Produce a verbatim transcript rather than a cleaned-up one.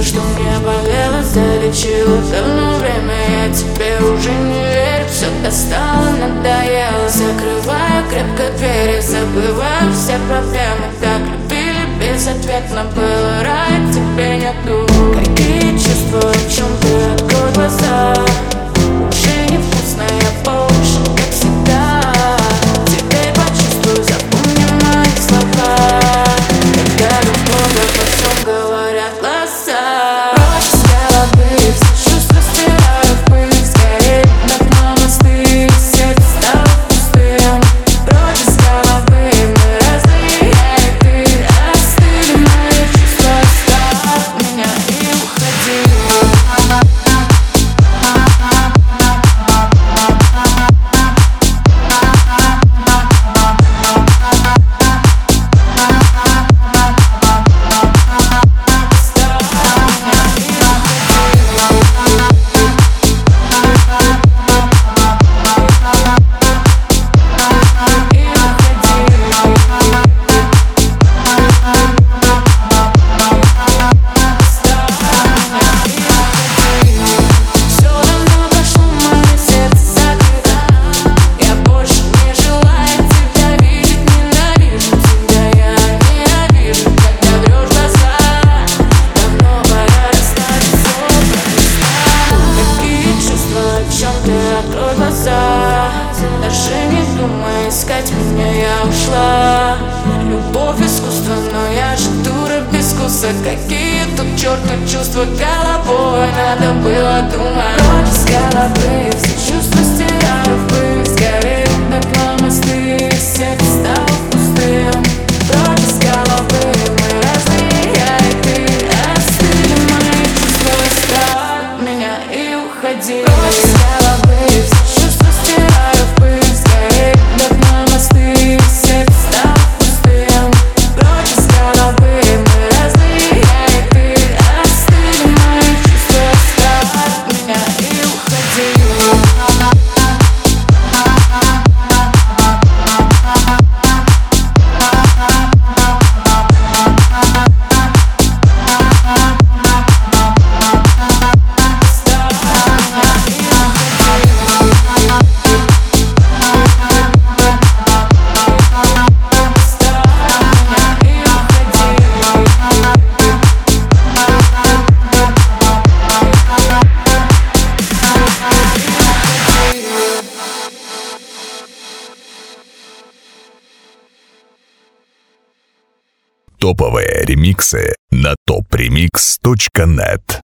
что мне болело, залечило. Давно время я тебе уже не верю. Все достало, надоело. Закрываю крепко двери, забываю все проблемы. Так любили, безответно было. Рая тебе нету. Какие чувства, о чем ты? Открой глаза. Уже невкусная по уши, как всегда. Теперь почувствуй, запомни мои слова. Когда любовь, обо всем говорят глаза. Прочь с головы, все чувства стираю в пыль. Скорее на дно мосты, сердце стало пустым. Прочь с головы, мы разные, я и ты. Остыли мои чувства, оставь меня и уходи. Открой глаза, даже не думай искать меня, я ушла. Любовь искусство, но я же дура без вкуса. Какие тут черту чувства головой, надо было думать. Прочь с головы, все чувства стираю в пыль. Скорее на дно мосты, сердце стало пустым. Прочь с головы, мы разные, я и ты. Остыли мои чувства, оставь меня и уходи. Прочь с головы, все чувства стираю в пыль. Скорее на дно мосты, сердце стало пустым. Прочь с головы, мы разные, я и ты. Остыли мои чувства, оставь меня и уходи. Топовые ремиксы на топ ремикс точка нет.